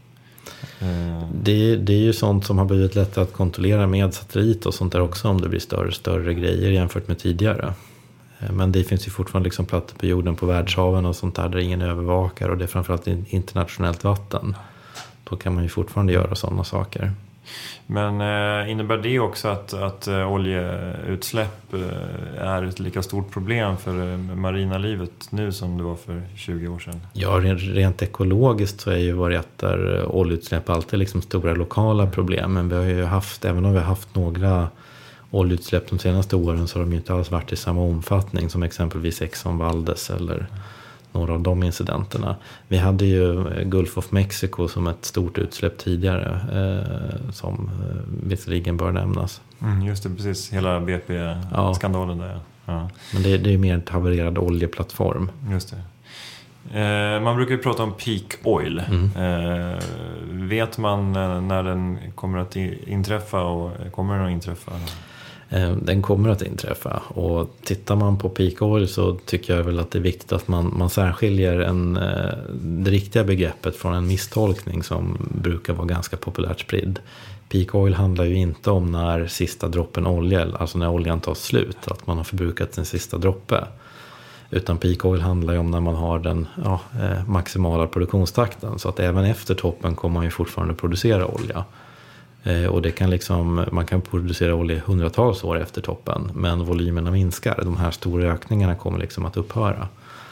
Det är ju sånt som har blivit lättare att kontrollera med satellit och sånt där också, om det blir större grejer jämfört med tidigare. Men det finns ju fortfarande liksom plattor på jorden, på världshaven och sånt där ingen övervakar, och det är framförallt internationellt vatten. Då kan man ju fortfarande göra sådana saker. Men innebär det också att oljeutsläpp är ett lika stort problem för marina livet nu som det var för 20 år sedan? Ja, rent ekologiskt så är ju varianter oljeutsläpp alltid liksom stora lokala problem. Men vi har ju haft, även om vi har haft några oljeutsläpp de senaste åren, så har de ju inte alls varit i samma omfattning som exempelvis Exxon Valdez eller några av de incidenterna. Vi hade ju Gulf of Mexico som ett stort utsläpp tidigare som visserligen bör nämnas. Just det, precis. Hela BP-skandalen där. Ja. Men det är ju mer en havererad oljeplattform. Just det. Man brukar ju prata om peak oil. Vet man när den kommer att inträffa, och kommer den att inträffa? Den kommer att inträffa, och tittar man på peak oil så tycker jag väl att det är viktigt att man särskiljer det riktiga begreppet från en misstolkning som brukar vara ganska populärt spridd. Peak oil handlar ju inte om när sista droppen olja, alltså när oljan tar slut, att man har förbrukat sin sista droppe. Utan peak oil handlar ju om när man har den maximala produktionstakten, så att även efter toppen kommer man ju fortfarande producera olja. Och det kan man kan producera olja hundratals år efter toppen, men volymerna minskar. De här stora ökningarna kommer liksom att upphöra.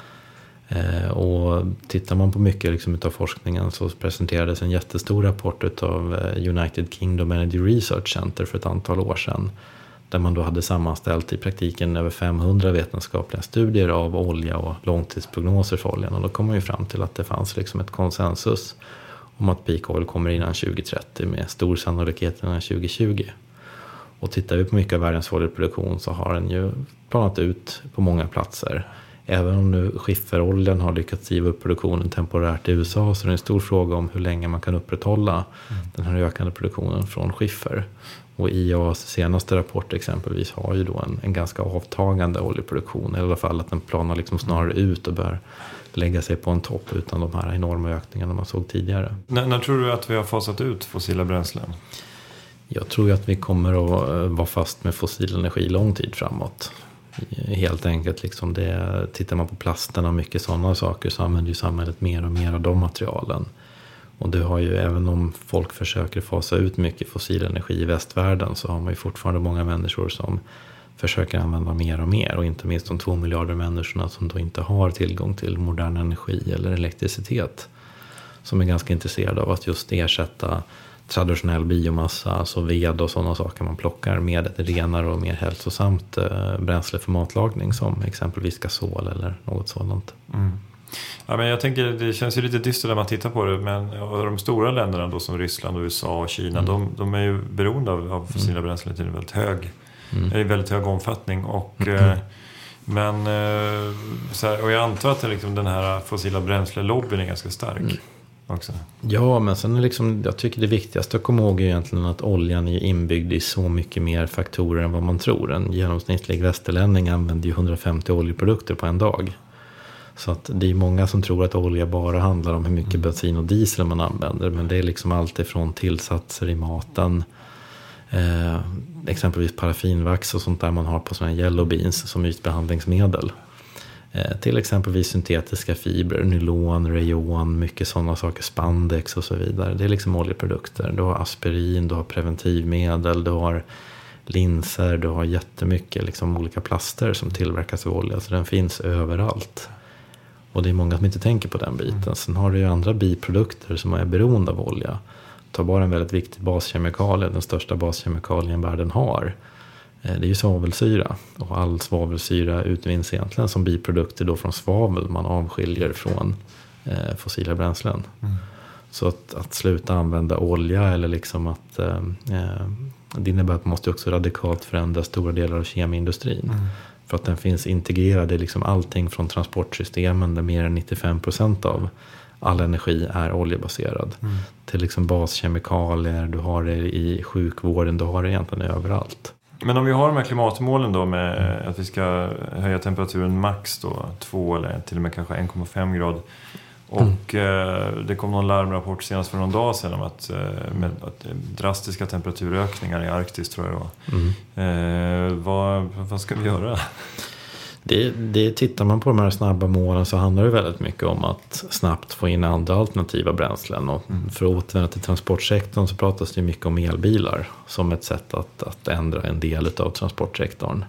Och tittar man på mycket liksom utav forskningen, så presenterades en jättestor rapport av United Kingdom Energy Research Center för ett antal år sedan, där man då hade sammanställt i praktiken över 500 vetenskapliga studier av olja och långtidsprognoser för oljan. Och då kom man ju fram till att det fanns liksom ett konsensus om att peak oil kommer innan 2030 med stor sannolikhet innan 2020. Och tittar vi på mycket av världens oljeproduktion, så har den ju planat ut på många platser. Även om nu skifferoljan har lyckats driva upp produktionen temporärt i USA, så är det en stor fråga om hur länge man kan upprätthålla den här ökande produktionen från skiffer. Och IEA:s senaste rapport exempelvis har ju då en ganska avtagande oljeproduktion. I alla fall att den planar liksom snarare ut och bör lägga sig på en topp utan de här enorma ökningarna man såg tidigare. När tror du att vi har fasat ut fossila bränslen? Jag tror ju att vi kommer att vara fast med fossil energi lång tid framåt. Helt enkelt liksom tittar man på plasterna och mycket sådana saker, så använder ju samhället mer och mer av de materialen. Och det har ju, även om folk försöker fasa ut mycket fossil energi i västvärlden, så har man ju fortfarande många människor som försöker använda mer och mer. Och inte minst de 2 miljarder människorna som då inte har tillgång till modern energi eller elektricitet, som är ganska intresserade av att just ersätta traditionell biomassa, alltså ved och sådana saker man plockar, med ett renare och mer hälsosamt bränsle för matlagning, som exempelvis gasol eller något sådant. Ja, men jag tänker, det känns ju lite dystert när man tittar på det, men de stora länderna då, som Ryssland och USA och Kina, de är ju beroende av fossila bränslen till en väldigt hög omfattning, och men så här, och jag antar att den här fossila bränslelobbyn är ganska stark också. Ja, men sen är jag tycker det viktigaste att komma ihåg är egentligen att oljan är inbyggd i så mycket mer faktorer än vad man tror. En genomsnittlig västerlänning använder ju 150 oljeprodukter på en dag. Så att det är många som tror att olja bara handlar om hur mycket bensin och diesel man använder. Men det är liksom allt ifrån tillsatser i maten, exempelvis paraffinvax och sånt där man har på sådana yellow beans som ytbehandlingsmedel. Till exempelvis syntetiska fibrer, nylon, rayon, mycket sådana saker, spandex och så vidare. Det är liksom oljeprodukter. Du har aspirin, du har preventivmedel, du har linser, du har jättemycket liksom olika plaster som tillverkas av olja. Så den finns överallt. Och det är många som inte tänker på den biten. Sen har du ju andra biprodukter som är beroende av olja. Ta bara en väldigt viktig baskemikalie, den största baskemikalien världen har. Det är ju svavelsyra. Och all svavelsyra utvinns egentligen som biprodukter då från svavel man avskiljer från fossila bränslen. Så att sluta använda olja, eller liksom att det innebär att man måste också radikalt förändra stora delar av kemiindustrin. För att den finns integrerad i liksom allting från transportsystemen, där mer än 95% av all energi är oljebaserad. Till liksom baskemikalier, du har det i sjukvården, du har det egentligen överallt. Men om vi har de här klimatmålen då med att vi ska höja temperaturen max då 2 eller till och med kanske 1,5 grad, Och det kom någon larmrapport senast för någon dag sedan om att drastiska temperaturökningar i Arktis, tror jag då. Vad ska vi göra? Det tittar man på de här snabba målen, så handlar det väldigt mycket om att snabbt få in andra alternativa bränslen. Och för att återvända till transportsektorn så pratas det mycket om elbilar som ett sätt att ändra en del av transportsektorn.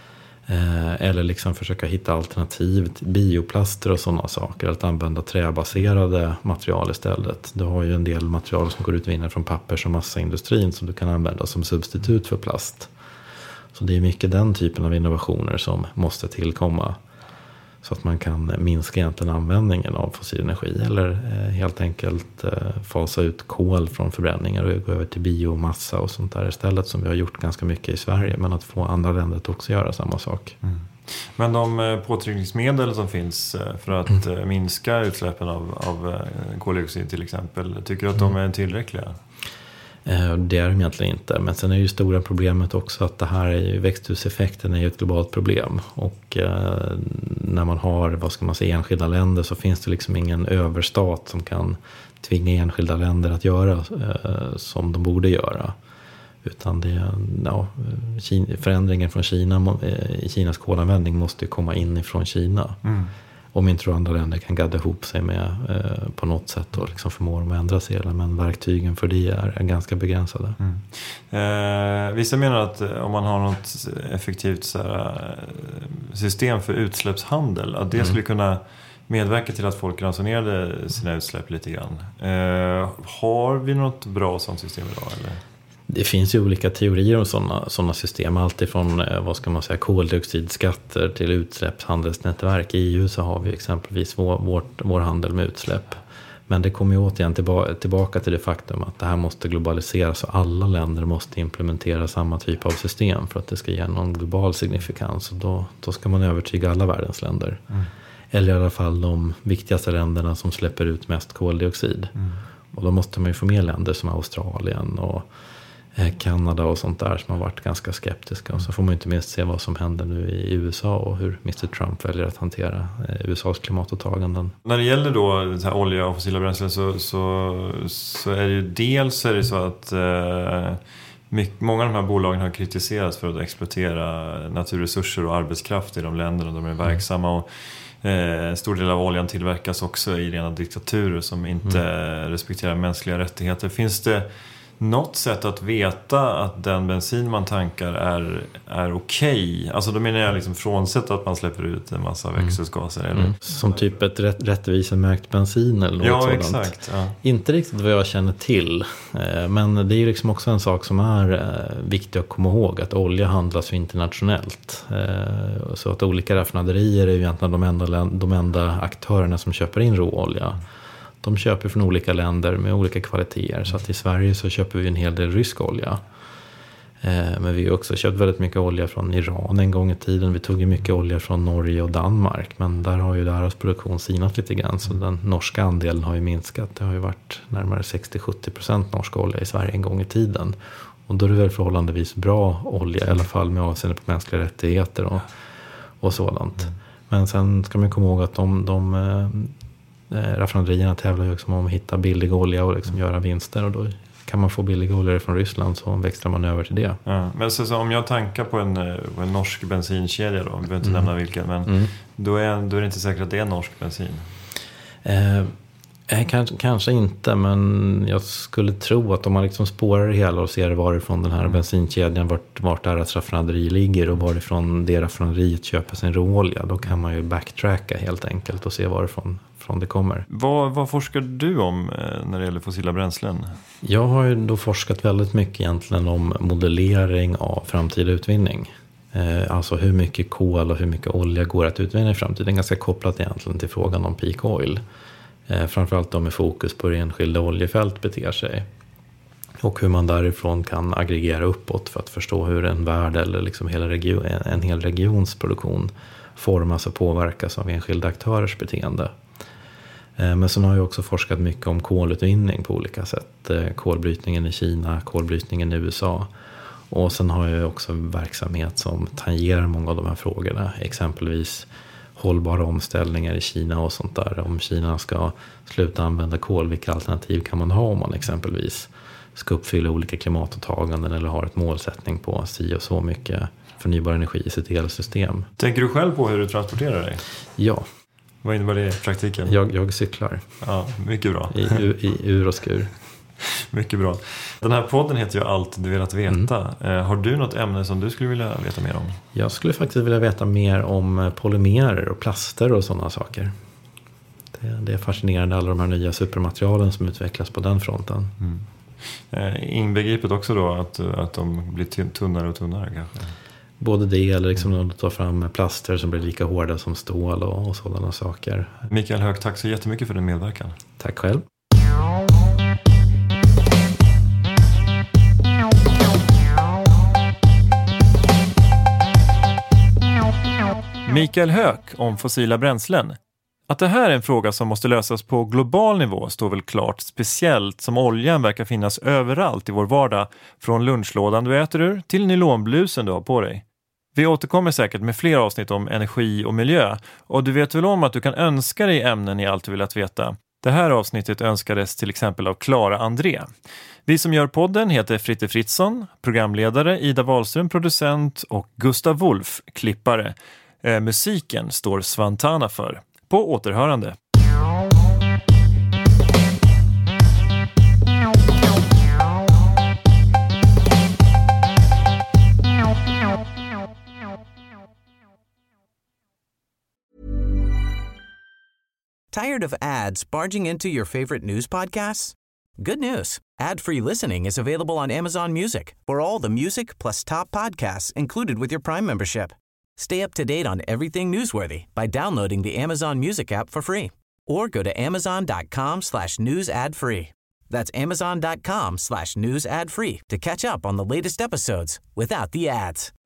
Eller liksom försöka hitta alternativ till bioplaster och sådana saker. Att använda träbaserade material istället. Du har ju en del material som går utvinna från pappers- och massaindustrin som du kan använda som substitut för plast. Så det är mycket den typen av innovationer som måste tillkomma. Så att man kan minska egentligen användningen av fossil energi. Eller helt enkelt fasa ut kol från förbränningar och gå över till biomassa och sånt där istället, som vi har gjort ganska mycket i Sverige. Men att få andra länder att också göra samma sak. Men de påtryckningsmedel som finns för att minska utsläppen av koldioxid till exempel, tycker du att de är tillräckliga? Det är de egentligen inte. Men sen är ju stora problemet också att det här är ju, växthuseffekten är ju ett globalt problem. Och när man har, enskilda länder, så finns det liksom ingen överstat som kan tvinga enskilda länder att göra som de borde göra. Utan förändringen från Kina, i Kinas kolanvändning måste ju komma inifrån Kina. Om inte andra länder kan gadda ihop sig med på något sätt och liksom förmå dem att ändra sig. Men verktygen för det är ganska begränsade. Vissa menar att om man har något effektivt system för utsläppshandel, att det skulle kunna medverka till att folk ransonerade sina utsläpp lite grann. Har vi något bra sådant system idag, eller? Det finns ju olika teorier om sådana system. Allt ifrån koldioxidskatter till utsläppshandelsnätverk. I EU så har vi exempelvis vår handel med utsläpp. Men det kommer ju återigen tillbaka till det faktum att det här måste globaliseras och alla länder måste implementera samma typ av system för att det ska ge någon global signifikans. Och då ska man övertyga alla världens länder. Eller i alla fall de viktigaste länderna som släpper ut mest koldioxid. Och då måste man ju få med länder som Australien och Kanada och sånt där som har varit ganska skeptiska. Och så får man inte minst se vad som händer nu i USA och hur Mr. Trump väljer att hantera USAs klimatåtaganden. När det gäller då det här olja och fossila bränslen så är det ju dels är det så att många av de här bolagen har kritiserats för att exploatera naturresurser och arbetskraft i de länderna de är verksamma. Och en stor del av oljan tillverkas också i rena diktaturer som inte respekterar mänskliga rättigheter. Finns det något sätt att veta att den bensin man tankar är okej? Alltså då menar jag liksom frånsett att man släpper ut en massa växthusgaser. Eller? Som typ ett rättvisemärkt bensin eller något sådant. Exakt. Ja. Inte riktigt vad jag känner till. Men det är ju liksom också en sak som är viktig att komma ihåg. Att olja handlas ju internationellt. Så att olika raffinaderier är ju egentligen de enda aktörerna som köper in råolja. De köper från olika länder med olika kvaliteter. Så att i Sverige så köper vi en hel del rysk olja. Men vi har också köpt väldigt mycket olja från Iran en gång i tiden. Vi tog ju mycket olja från Norge och Danmark. Men där har ju deras produktion sinat lite grann. Så den norska andelen har ju minskat. Det har ju varit närmare 60-70% norsk olja i Sverige en gång i tiden. Och då är det väl förhållandevis bra olja. I alla fall med avseende på mänskliga rättigheter och sådant. Men sen ska man komma ihåg att raffinaderierna tävlar ju också om att hitta billig olja och liksom göra vinster, och då kan man få billig olja från Ryssland, så växlar man över till det. Ja, men så om jag tankar på en norsk bensinkedja då, vi behöver inte nämna vilken, men då är det inte säkert att det är norsk bensin. Kanske inte, men jag skulle tro att om man liksom spårar det hela och ser varifrån den här bensinkedjan, vart deras raffinaderi ligger och varifrån det raffinaderiet köper sin råolja, då kan man ju backtracka helt enkelt och se varifrån det kommer. Vad forskar du om när det gäller fossila bränslen? Jag har ju då forskat väldigt mycket egentligen om modellering av framtida utvinning. Alltså hur mycket kol och hur mycket olja går att utvinna i framtiden, ganska kopplat egentligen till frågan om peak oil. Framförallt då med fokus på hur enskilda oljefält beter sig. Och hur man därifrån kan aggregera uppåt för att förstå hur en värld eller liksom en hel regions produktion formas och påverkas av enskilda aktörers beteende. Men sen har jag också forskat mycket om kolutvinning på olika sätt. Kolbrytningen i Kina, kolbrytningen i USA. Och sen har jag också verksamhet som tangerar många av de här frågorna. Exempelvis hållbara omställningar i Kina och sånt där. Om Kina ska sluta använda kol, vilka alternativ kan man ha om man exempelvis ska uppfylla olika klimatåtaganden eller har ett målsättning på si och så mycket förnybar energi i sitt elsystem. Tänker du själv på hur du transporterar dig? Ja. Vad innebär det i praktiken? Jag cyklar. Ja, mycket bra. I ur och skur. Mycket bra. Den här podden heter ju Allt du velat veta. Har du något ämne som du skulle vilja veta mer om? Jag skulle faktiskt vilja veta mer om polymerer och plaster och sådana saker. Det är fascinerande, alla de här nya supermaterialen som utvecklas på den fronten. Inbegripet också då att de blir tunnare och tunnare kanske? Både det eller liksom att ta fram plaster som blir lika hårda som stål och sådana saker. Mikael Höök, tack så jättemycket för din medverkan. Tack själv. Mikael Höök om fossila bränslen. Att det här är en fråga som måste lösas på global nivå står väl klart, speciellt som oljan verkar finnas överallt i vår vardag, från lunchlådan du äter ur till nylonblusen du har på dig. Vi återkommer säkert med fler avsnitt om energi och miljö, och du vet väl om att du kan önska dig ämnen i Allt du velat veta. Det här avsnittet önskades till exempel av Clara André. Vi som gör podden heter Fritte Fritzson, programledare Ida Wahlström, producent, och Gustav Wolf, klippare. Musiken står Svantana för. På återhörande. Tired of ads barging into your favorite news podcasts? Good news. Ad-free listening is available on Amazon Music for all the music plus top podcasts included with your Prime membership. Stay up to date on everything newsworthy by downloading the Amazon Music app for free or go to amazon.com/news ad free. That's amazon.com/news ad free to catch up on the latest episodes without the ads.